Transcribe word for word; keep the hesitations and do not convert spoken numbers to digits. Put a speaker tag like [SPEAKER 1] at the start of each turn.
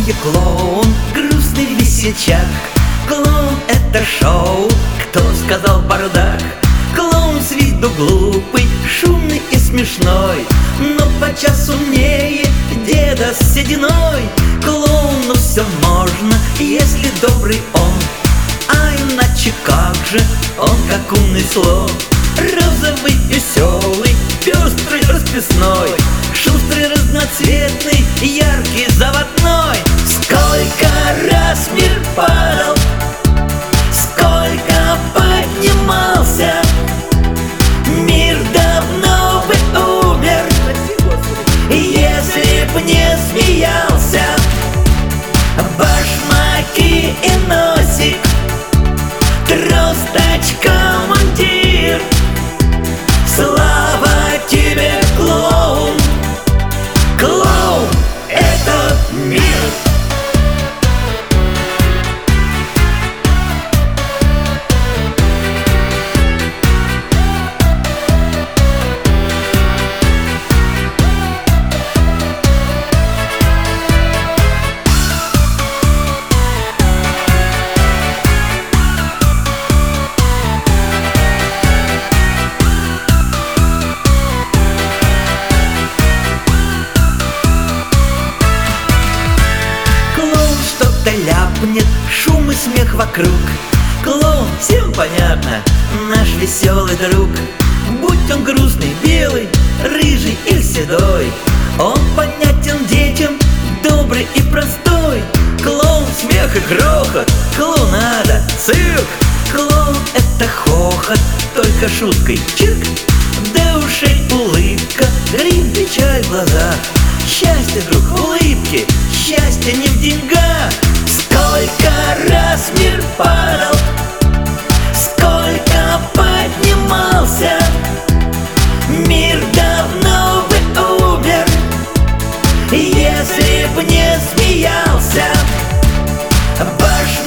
[SPEAKER 1] я клоун, грустный весельчак. Клоун — это шоу, кто сказал бардак? Клоун с виду глупый, шумный и смешной, но подчас умнее деда с сединой. Клоуну все можно, если добрый он, а иначе как же он, как умный слон. Розовый, веселый, пестрый, расписной, шустрый, разноцветный, яркий, заводной. Сколько раз мир падал, сколько поднимался, мир давно бы умер, если б не смеялся. Башмаки и носик, тросточка, мундир. Слава тебе, клоун! Клоун — это мир! Ляпнет, шум и смех вокруг. Клоун, всем понятно, наш веселый друг. Будь он грустный, белый, рыжий или седой, он понятен детям, добрый и простой. Клоун, смех и грохот, клоунада, цирк. Клоун — это хохот, только шуткой чирк. До ушей улыбка, грим, печаль в глазах. Счастье, друг, в улыбке, счастье не в деньгах. Сколько раз мир падал, сколько поднимался, мир давно бы умер, если б не смеялся. Баш